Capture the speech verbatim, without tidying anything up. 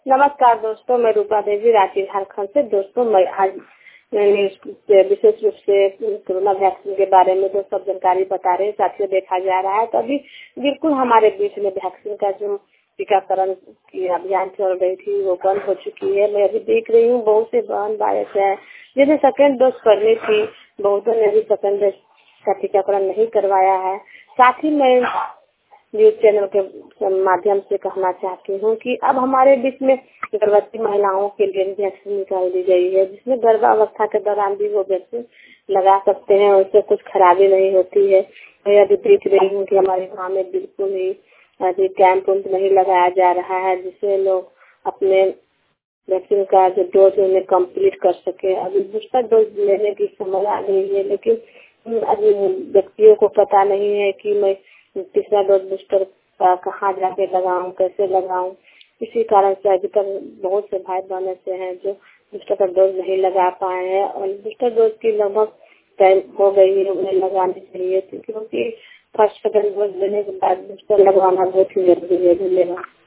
नमस्कार दोस्तों, मैं रूपा देवी रांची झारखंड से। दोस्तों, मैं आज मैंने विशेष रूप से कोरोना वैक्सीन के बारे में जो सब जानकारी बता रहे हैं साथियों, देखा जा रहा है तो अभी बिल्कुल हमारे बीच में वैक्सीन का जो टीकाकरण की अभियान चल रही थी वो बंद हो चुकी है। मैं अभी देख रही हूँ बहुत से बहन भाई है जिन्हें सेकेंड डोज करनी थी, बहुतों ने भी सेकेंड डोज का टीकाकरण नहीं करवाया है। साथ ही मैं न्यूज चैनल के माध्यम से कहना चाहती हूँ कि अब हमारे बीच में गर्भवती महिलाओं के लिए वैक्सीन निकाल दी गई है, जिसमें गर्भावस्था के दौरान भी वो वैक्सीन लगा सकते हैं, उससे कुछ खराबी नहीं होती है। मैं अभी देख रही हूँ कि हमारे गाँव में बिल्कुल ही अभी कैंप उम्प नहीं लगाया जा रहा है, जिससे लोग अपने वैक्सीन का जो डोज उन्हें कंप्लीट कर सके। अभी बूस्टर डोज लेने की समय आ गई है, लेकिन अभी व्यक्तियों को पता नहीं है कि मैं तीसरा डोज बूस्टर का कहाँ जाके लगाऊं, कैसे लगाऊं। इसी कारण से अभी तक बहुत से भाई बहन ऐसे हैं जो बूस्टर का डोज नहीं लगा पाए हैं और बूस्टर डोज की लगभग टाइम हो गई है, उन्हें लगानी चाहिए, क्योंकि फर्स्ट सेकंड डोज लेने के बाद बूस्टर लगवाना बहुत ही जरूरी है। धन्यवाद।